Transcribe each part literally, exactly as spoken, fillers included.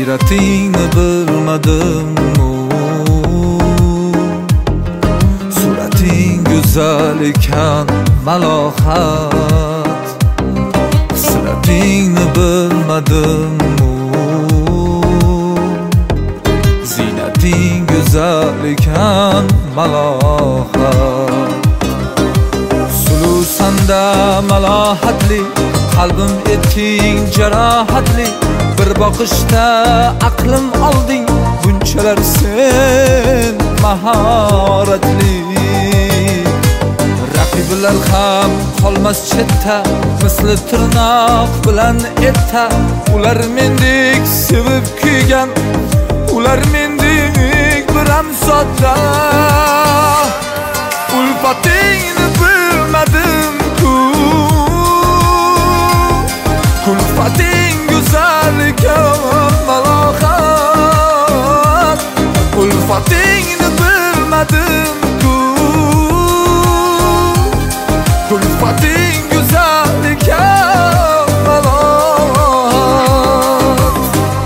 siyratingni bilmadim, surating go'zal ekan malohat. Siratingni bilmadim, ziynating go'zal ekan malohat. Sulusanda malohatli, qalbim etding jarohatli. Bir boqishda aqlim olding, bunchalar sen mahoratli. Raqiblar ham qolmas chetda, misli tirnoq bilan etda. Ular mendek sevib kuygan, ular mendek biram sodda. Ulfatingni bilmadim-ku, kulfating go'zal ekan malohat. Ulfatingni bilmadim-ku, kulfating go'zal ekan malohat.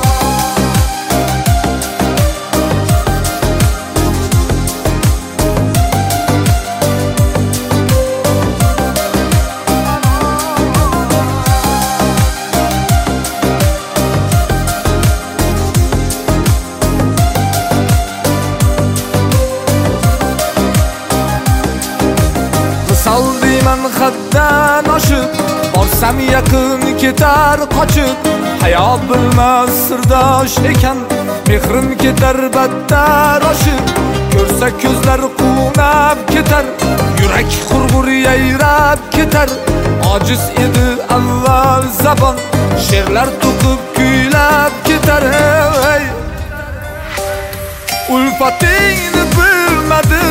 Saldiyman xatdan oshib, borsam yaqin ketar qochib. Hayo bilmas sirdosh ekan, mehrim ketar battar oshib. Ko'rsa ko'zlar quvnab ketar, yurak qurg'ur yayrab ketar. Ojiz edi avval zabon, she'rlar to'qib kuylab ketar. Ulfatingni bilmadim,